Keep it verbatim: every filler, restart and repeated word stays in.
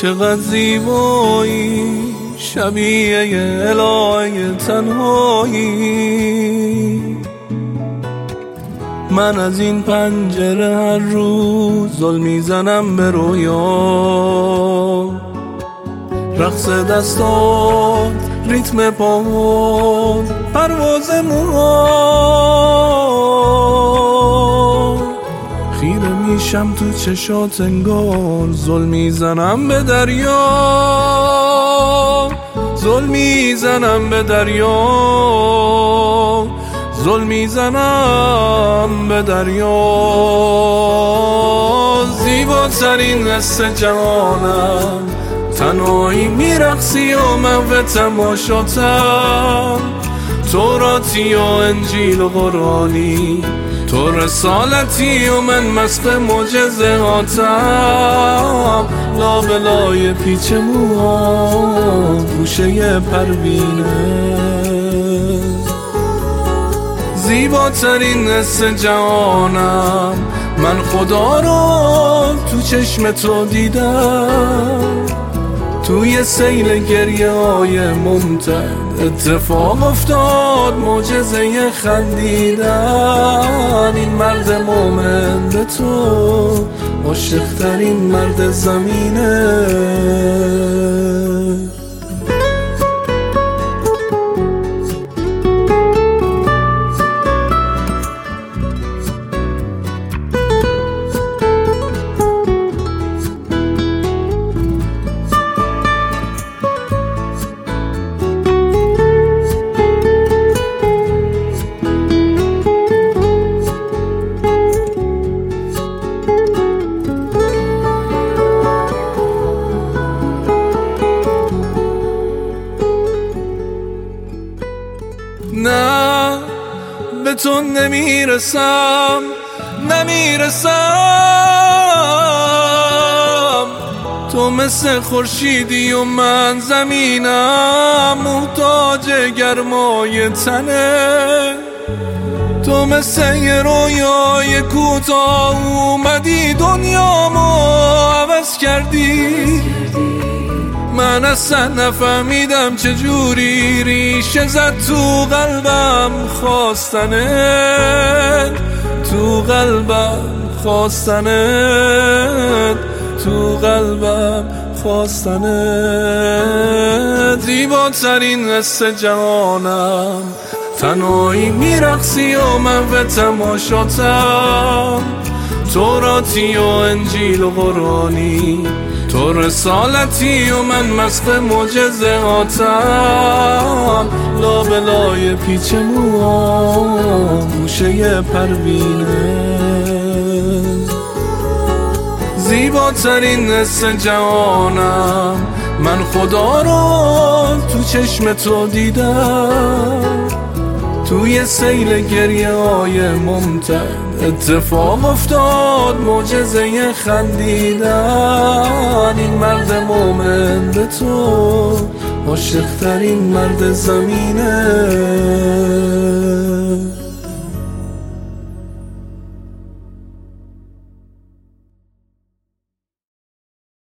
چقدر زیبایی، شبیه الهه تنهایی. من از این پنجره هر روز زل میزنم به رویا، رقص دستات، ریتم پاهات، پرواز موها. خیره میشم تو چشات انگار زل میزنم به دریا، زل میزنم به دریا، زل میزنم به دریا. زیباترین حس جهانم، تنهایی میرقصی و من به تماشاتم. توراتی و انجیل و قرآنی، تو رسالتی و من مست معجزه هاتم. لابلای پیچ موها، گوشه پروینه، زیباترین حس جهانم. من خدا رو تو چشم تو دیدم، توی سیل گریه های ممتد اتفاق افتاد معجزه خندیدن. این مرد مومن به تو عاشق‌ترین مرد زمینه. نه به تو نمیرسم، نمیرسم. تو مثل خورشیدی و من زمینم، محتاج گرمای تنه. تو مثل یه رویای کوتاه اومدی دنیامو عوض کردی. من اصلا نفهمیدم چجوری ریشه زد تو قلبم خواستنت، تو قلبم خواستنت، تو قلبم خواستنت. زیباترین حس جهانم، تنهایی میرقصی و من به تماشاتم. توراتی و انجیل و قرآنی، تو رسالتی و من مست معجزه هاتم. لابلای پیچ موها، گوشه پروینه، زیباترین حس جهانم. من خدا رو تو چشم تو دیدم، توی سیل گریه های ممتد اتفاق افتاد معجزه خندیدن. این مرد مومن به تو عاشق‌ترین مرد زمینه.